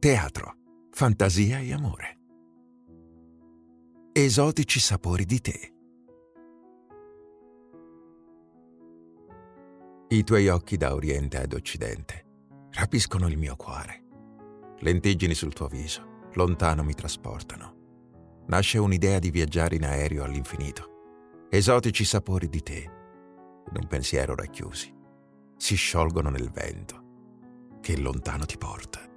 teatro, fantasia e amore. Esotici sapori di te. I tuoi occhi da oriente ad occidente rapiscono il mio cuore. Lentiggini sul tuo viso, lontano mi trasportano. Nasce un'idea di viaggiare in aereo all'infinito. Esotici sapori di te, in un pensiero racchiusi, si sciolgono nel vento che lontano ti porta.